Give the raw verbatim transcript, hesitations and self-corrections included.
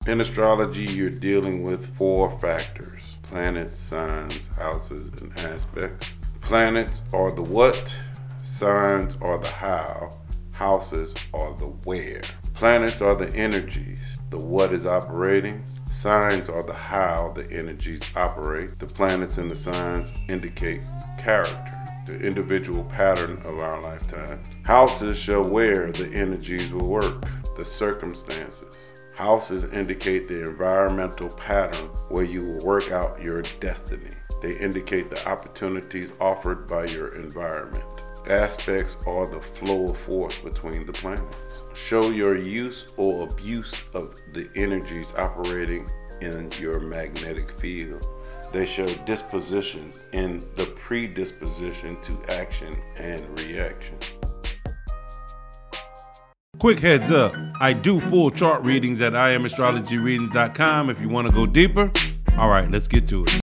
In astrology, you're dealing with four factors: planets, signs, houses, and aspects. Planets are the what, signs are the how, houses are the where. Planets are the energies, the what is operating. Signs are the how the energies operate. The planets and the signs indicate character, the individual pattern of our lifetime. Houses show where the energies will work, the circumstances. Houses indicate the environmental pattern where you will work out your destiny. They indicate the opportunities offered by your environment. Aspects are the flow of force between the planets. Show your use or abuse of the energies operating in your magnetic field. They show dispositions in the predisposition to action and reaction. Quick heads up, I do full chart readings at I am astrology readings dot com if you want to go deeper. All right, let's get to it.